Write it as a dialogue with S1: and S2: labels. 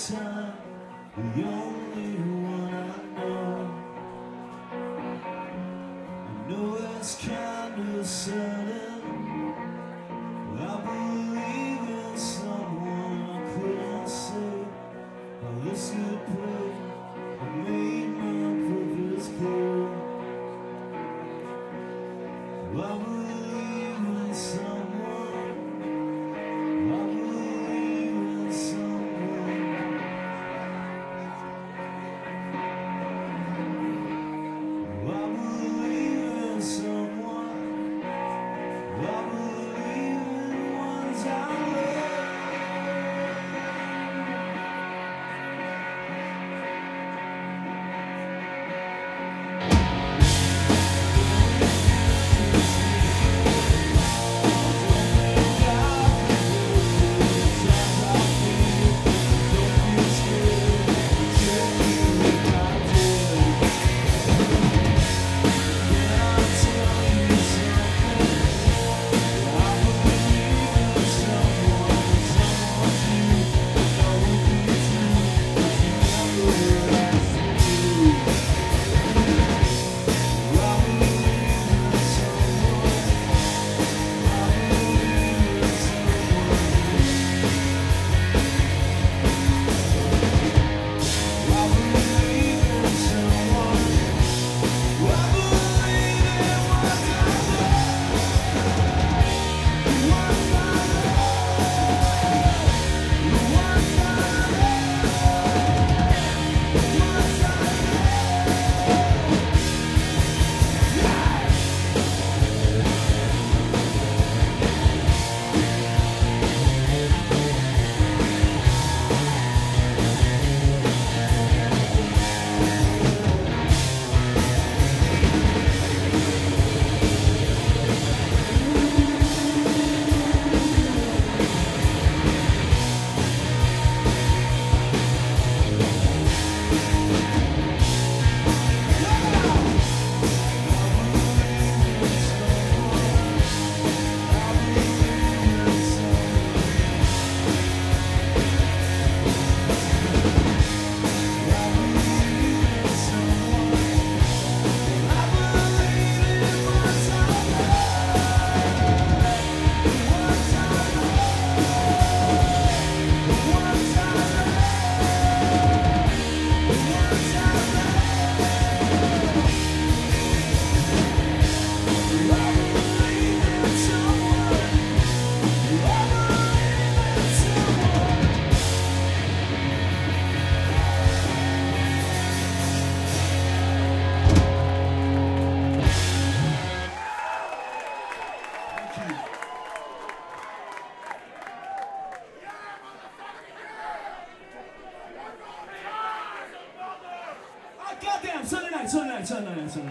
S1: time, the only one I know it's kinda sudden. I believe in someone I couldn't say how this could play. I made my purpose clear. I believe in someone. I believe in someone. I believe in someone. I believe in ones I love. Goddamn, Sunday night.